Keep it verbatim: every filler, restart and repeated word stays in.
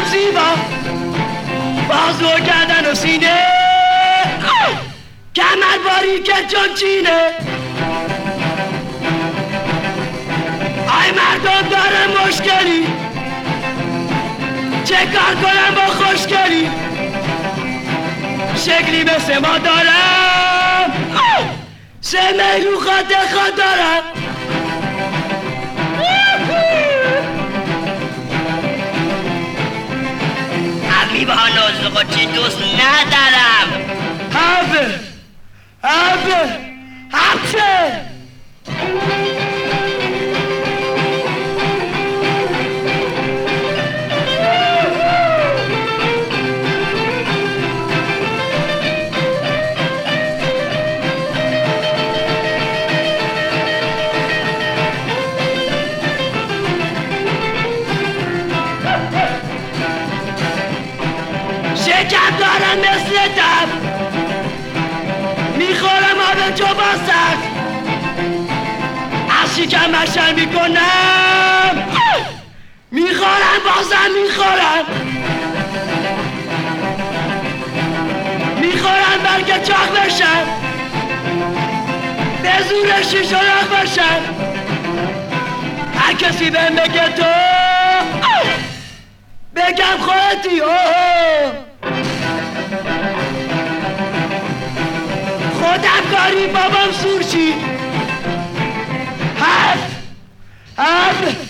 زیبا بازو گردن و سینه کمر باری که چون چینه آی مردم داره مشکلی چه کار کنم با خوشگلی شکلی مثل ما دارم سه میلو خاطر خود دارم امی با نازق و چی دوست ندارم همه همه همچه شکم دارم مثل دم میخورم آب جو با سرد از شکم مشن میکنم میخورم بازم میخورم میخورم بلکه چاق بشم به زور شیش و رخ بشم هر کسی بهم بگه تو بگم خودتی اوه خودم کاری بابام سورچی هف هف